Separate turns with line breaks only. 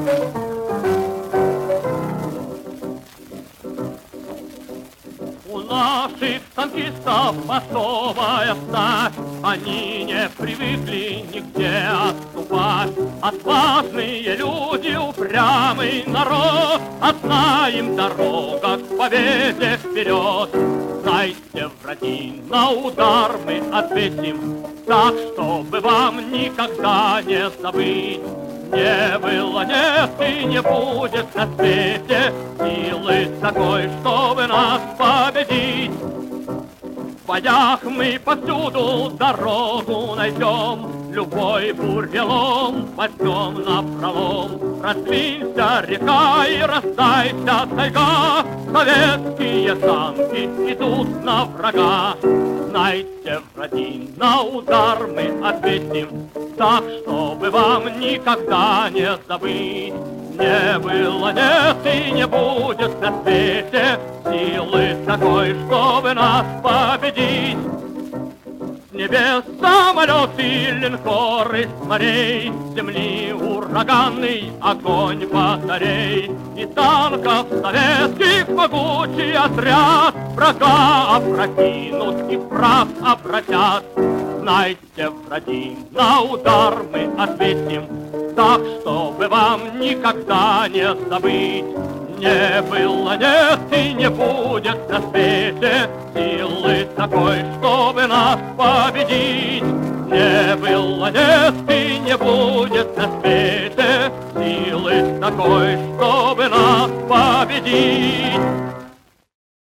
У наших танкистов особая стать, они не привыкли нигде отступать. Отважные люди, упрямый народ, одна им дорога к победе вперед. Знайте, враги, на удар мы ответим, так, чтобы вам никогда не забыть. Не было, нет и не будет на свете силы такой, чтобы нас победить. В боях мы повсюду дорогу найдем, любой бурелом возьмем напролом. Раздвинься река и раздайся тайга, советские танки идут на врага. Знайте, враги, на удар мы ответим, так, чтобы вам никогда не забыть. Не было, нет и не будет на свете силы такой, чтобы нас победить. С небес самолеты, линкоры с морей, с земли ураганный огонь батарей. И танков советских могучий отряд врага опрокинут и в прах обратят. Знайте, враги, на удар мы ответим, так, чтобы вам никогда не забыть. Не было, нет и не будет на свете силы такой, чтобы нас победить. Не было, нет и не будет на свете силы такой,